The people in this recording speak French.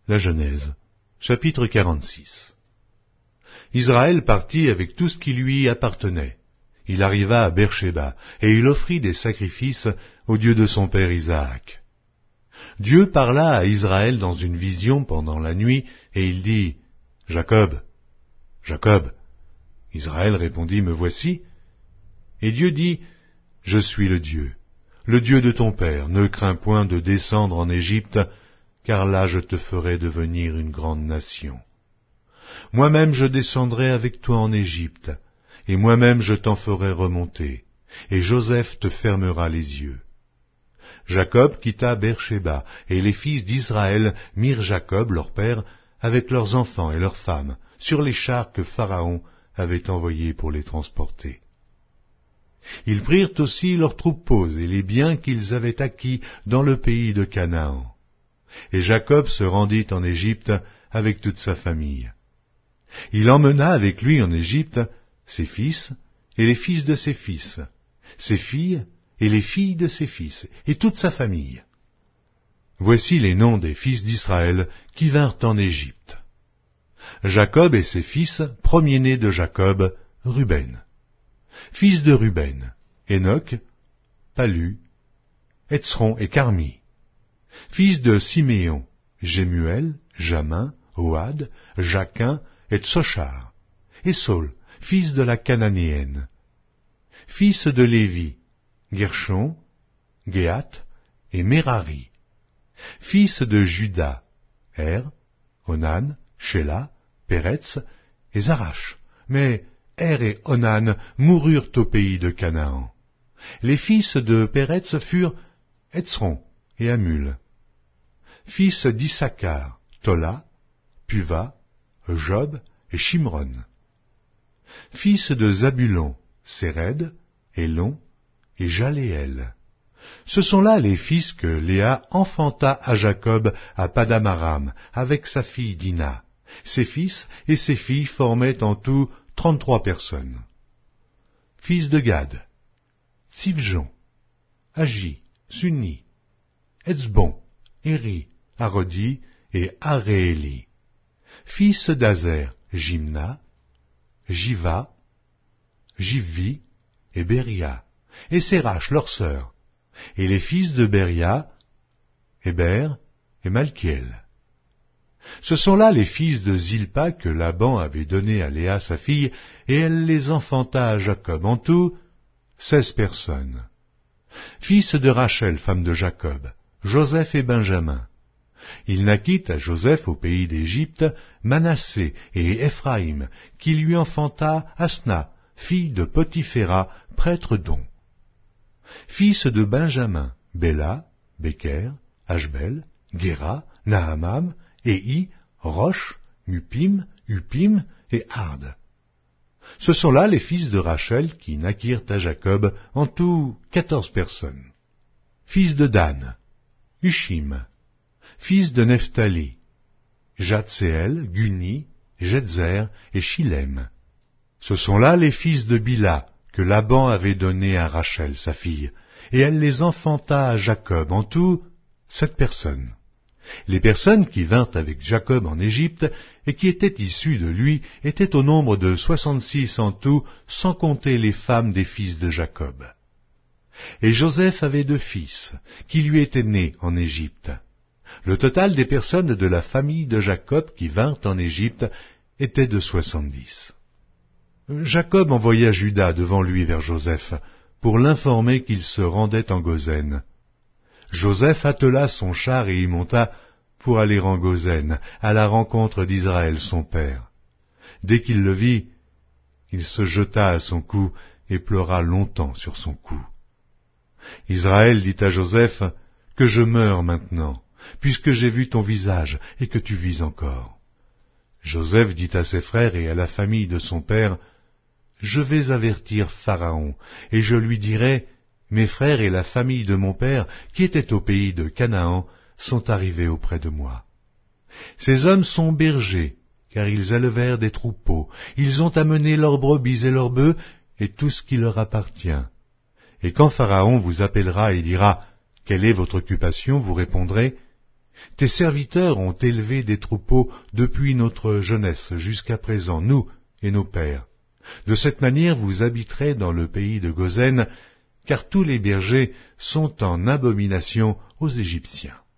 La Genèse, chapitre 46. Israël partit avec tout ce qui lui appartenait. Il arriva à Beer-Shéba, et il offrit des sacrifices au Dieu de son père Isaac. Dieu parla à Israël dans une vision pendant la nuit, et il dit, « Jacob, Jacob. » Israël répondit, « Me voici. » Et Dieu dit, « Je suis le Dieu de ton père. Ne crains point de descendre en Égypte, car là je te ferai devenir une grande nation. Moi-même je descendrai avec toi en Égypte, et moi-même je t'en ferai remonter, et Joseph te fermera les yeux. » Jacob quitta Beer-Shéba, et les fils d'Israël mirent Jacob, leur père, avec leurs enfants et leurs femmes, sur les chars que Pharaon avait envoyés pour les transporter. Ils prirent aussi leurs troupeaux et les biens qu'ils avaient acquis dans le pays de Canaan. Et Jacob se rendit en Égypte avec toute sa famille. Il emmena avec lui en Égypte ses fils et les fils de ses fils, ses filles et les filles de ses fils, et toute sa famille. Voici les noms des fils d'Israël qui vinrent en Égypte. Jacob et ses fils, premiers-nés de Jacob, Ruben. Fils de Ruben, Enoch, Palu, Hetzron et Carmi. Fils de Siméon, Jémuel, Jamin, Ohad, Jaquin et Tsochar. Et Saul, fils de la Cananéenne. Fils de Lévi, Gershon, Géath et Merari. Fils de Juda, Onan, Shéla, Péretz et Zarash. Mais et Onan moururent au pays de Canaan. Les fils de Péretz furent Hetzron et Hamul. Fils d'Issachar, Tola, Puva, Job et Shimron. Fils de Zabulon, Séred, Élon et Jaléel. Ce sont là les fils que Léa enfanta à Jacob à Padam-Aram, avec sa fille Dina. Ses fils et ses filles formaient en tout 33 personnes. Fils de Gad, Sivjon, Agi, Sunni, Etzbon, Éri, Arodi et Arééli. Fils d'Azer, Jimna, Jiva, Jivvi et Beria, et Sérach leur sœur. Et les fils de Beria, Héber et Malkiel. Ce sont là les fils de Zilpa que Laban avait donnés à Léa sa fille, et elle les enfanta à Jacob, en tout 16 personnes. Fils de Rachel, femme de Jacob, Joseph et Benjamin. Il naquit à Joseph au pays d'Égypte Manassé et Éphraïm, qui lui enfanta Asna, fille de Potiphéra, prêtre d'On. Fils de Benjamin, Béla, Béker, Ashbel, Guéra, Nahamam, Ei, Rosh, Mupim, Upim et Ard. Ce sont là les fils de Rachel qui naquirent à Jacob, en tout 14 personnes. Fils de Dan, Ushim. Fils de Nephtali, Jatseel, Guni, Jetzer et Shilem. Ce sont là les fils de Bila, que Laban avait donnés à Rachel sa fille, et elle les enfanta à Jacob, en tout 7 personnes. Les personnes qui vinrent avec Jacob en Égypte et qui étaient issues de lui étaient au nombre de 66 en tout, sans compter les femmes des fils de Jacob. Et Joseph avait 2 fils, qui lui étaient nés en Égypte. Le total des personnes de la famille de Jacob qui vinrent en Égypte était de 70. Jacob envoya Juda devant lui vers Joseph, pour l'informer qu'il se rendait en Goshen. Joseph attela son char et y monta pour aller en Goshen, à la rencontre d'Israël son père. Dès qu'il le vit, il se jeta à son cou et pleura longtemps sur son cou. Israël dit à Joseph, « Que je meure maintenant, puisque j'ai vu ton visage et que tu vis encore. » Joseph dit à ses frères et à la famille de son père, « Je vais avertir Pharaon, et je lui dirai, mes frères et la famille de mon père, qui étaient au pays de Canaan, sont arrivés auprès de moi. Ces hommes sont bergers, car ils élevèrent des troupeaux, ils ont amené leurs brebis et leurs bœufs, et tout ce qui leur appartient. Et quand Pharaon vous appellera et dira, quelle est votre occupation, vous répondrez, Tes serviteurs ont élevé des troupeaux depuis notre jeunesse jusqu'à présent, nous et nos pères. De cette manière vous habiterez dans le pays de Gosen, car tous les bergers sont en abomination aux Égyptiens.